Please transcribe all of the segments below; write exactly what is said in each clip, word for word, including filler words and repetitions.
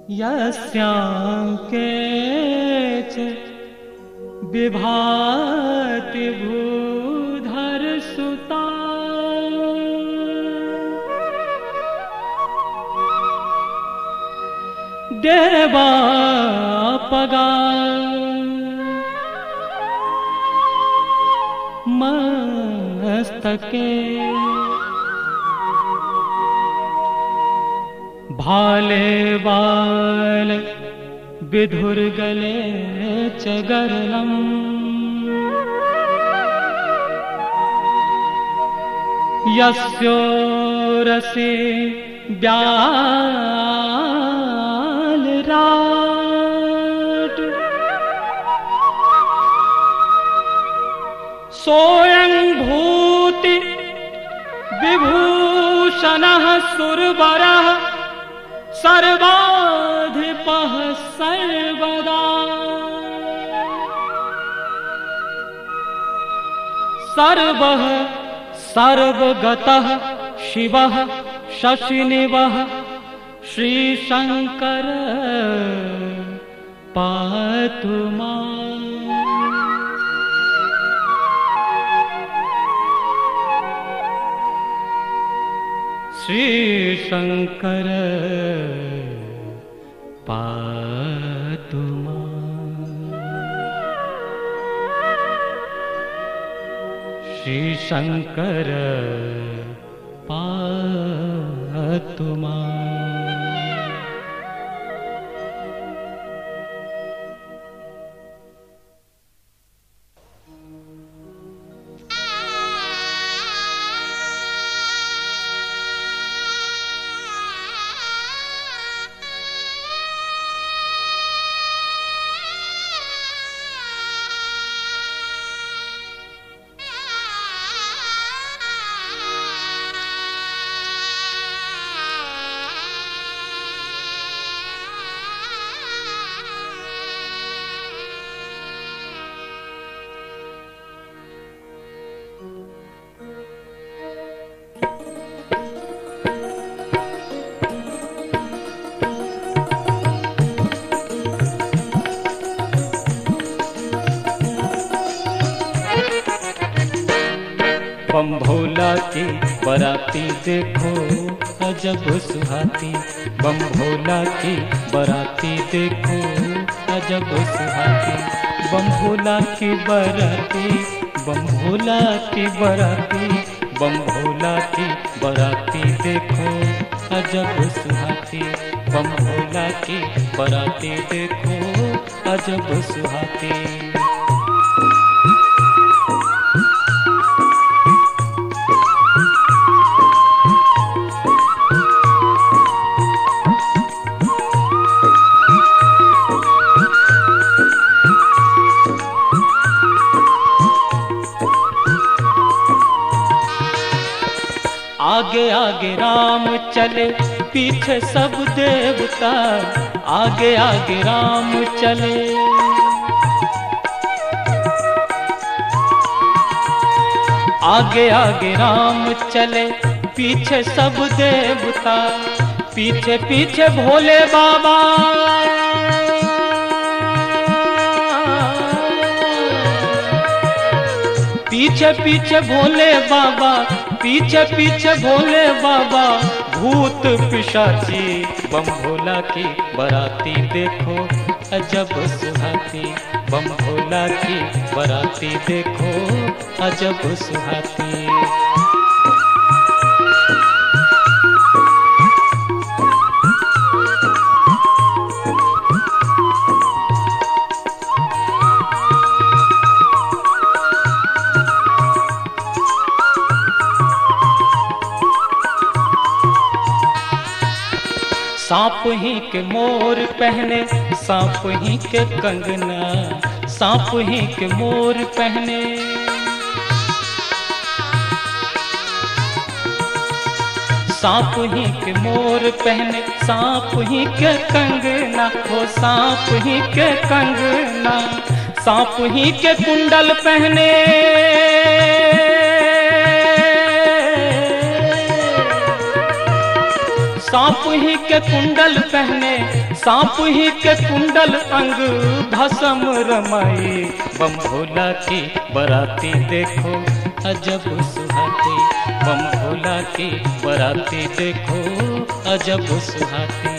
यस्यांके च विभाति भूधर सुता देवापगा मस्तके भाले बाल विधुर गले च गरलम यस्योरसि ब्याल राट सोयं भूति विभूषणः सुरवरः सर्वाधिपः सर्वदा सर्वः सर्वगतः शिवः शशिनिवः श्रीशंकर पातु मां। श्रीशंकर पातु मां। श्रीशंकर पातु मां। बम भोला की बराती देखो अजब सुहाती। बम भोला की बराती देखो अजब सुहाती। बम भोला की बराती बम भोला की बराती बम भोला की बराती देखो अजब सुहाती। बम भोला की बराती देखो अजब सुहाती। आगे आगे राम चले पीछे सब देवता। आगे आगे राम चले आगे आगे राम चले पीछे सब देवता। पीछे पीछे भोले बाबा पीछे पीछे भोले बाबा पीछे पीछे भोले बाबा भूत पिशाची। बम भोला की बराती देखो अजब सुहाती। बम भोला की बराती देखो अजब सुहाती। सांप ही के मोर पहने सांप ही के कंगना। सांप ही के मोर पहने सांप ही के मोर पहने सांप ही के कंगना। हो सांप ही के कंगना सांप ही के कुंडल पहने। सांप ही के कुंडल पहने, सांप ही के कुंडल अंग भस्म रमाई। बम भोला की बराती देखो अजब सुहाती, बम भोला की बराती देखो अजब सुहाती।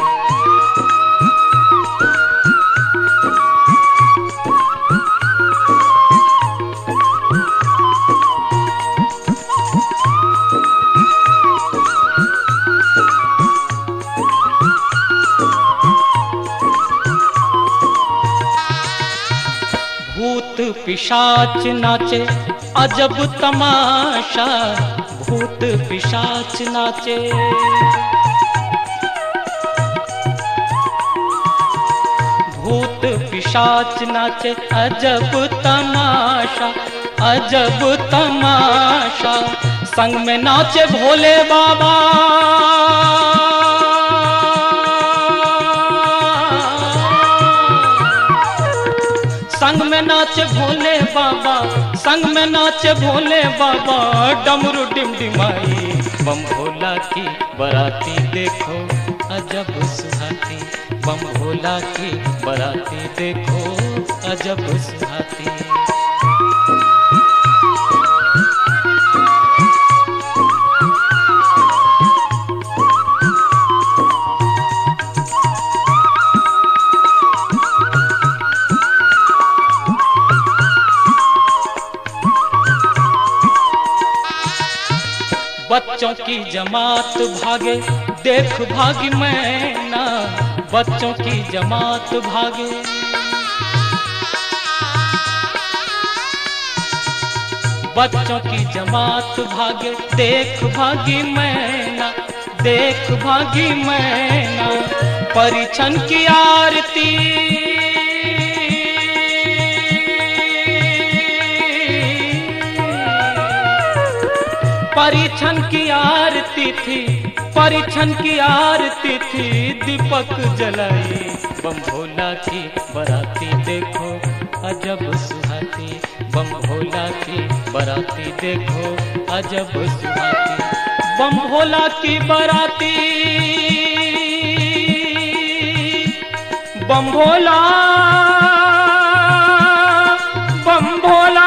भूत पिशाच नाचे अजब तमाशा, भूत पिशाच नाचे। भूत पिशाच नाचे अजब तमाशा, अजब तमाशा। संग में नाचे भोले बाबा, संग में नाचे भोले बाबा, संग में नाचे भोले बाबा डमरू डिमडिमाई। बम भोला की बराती देखो अजब सुहाती, बम भोला की बराती देखो अजब सुहाती। बच्चों की जमात भागे देख भागी मैना, बच्चों की जमात भागे। बच्चों की जमात भागे देख भागी मैना, देख भागी मैना। परिछन की आरती, परिछन की आरती थी, परिछन की आरती थी दीपक जलाई। बम भोला की बराती देखो अजब सुहाती, बम भोला की बराती देखो अजब सुहाती। बम भोला की बराती, बम भोला, बम भोला,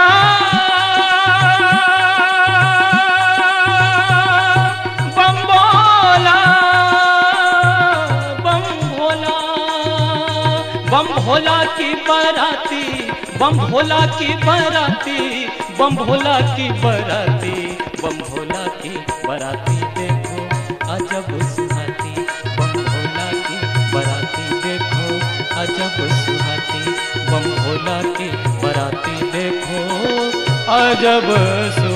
बम भोला की बराती, बम भोला की बराती, बम भोला की बराती, बम भोला की बराती देखो अजब सुहाती, बम भोला की बराती देखो अजब सुहाती, बम भोला की बराती देखो अजब सुहाती।